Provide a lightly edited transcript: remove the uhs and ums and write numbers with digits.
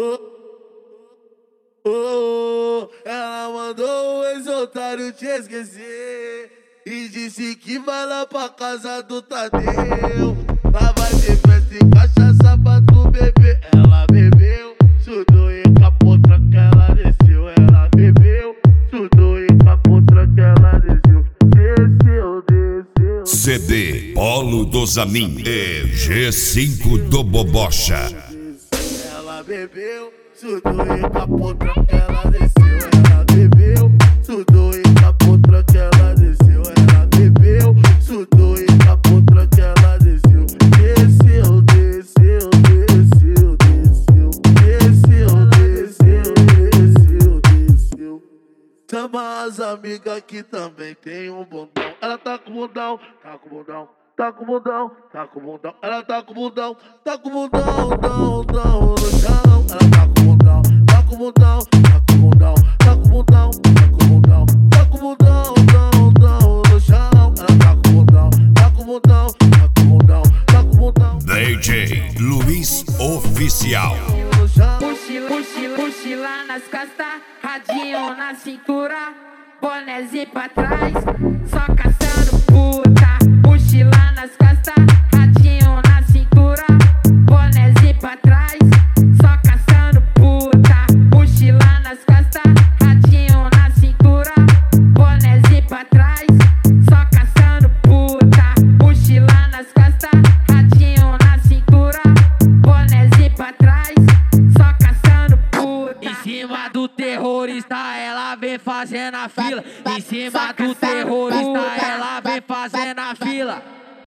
Ela mandou o ex-otário te esquecer e disse que vai lá pra casa do Tadeu. Lá vai ter festa e cachaça pra tu beber. Ela bebeu, sudou e capotra que ela desceu. Ela bebeu, sudou e capotra que ela desceu. Desceu, desceu. CD Polo do Zamin e G5 do Bobocha. Ela bebeu, sudou e capotra que ela desceu. Ela bebeu, sudou e capotra que ela desceu. Ela bebeu, sudou e capotra que ela desceu. Desceu, desceu, desceu, desceu. Desceu, desceu, desceu, desceu. Chama as amigas que também tem um bundão. Ela tá com bundão, tá com bundão. Tá com bundão, tá com bundão. Ela tá com bundão, tá com bundão, dão, dão no chão. Ela tá com bundão, tá com bundão, tá com bundão, tá com bundão, tá com bundão, tá com bundão, dão, dão no chão. Ela tá com bundão, tá com bundão, tá com bundão, tá com bundão. DJ Luiz Oficial. Mochila nas costas, radinho na cintura, bonézinho pra trás, só caçando puta. Mochila nas costas, radinho na cintura, bonézinho pra trás, só caçando puta. Mochila nas costas, radinho na cintura, bonézinho pra trás, só caçando puta. Mochila nas costas, radinho na cintura, bonézinho pra trás, só caçando puta. Em cima do terrorista ela vem fazendo a fila. Em cima do terrorista ela vem fazendo a fila.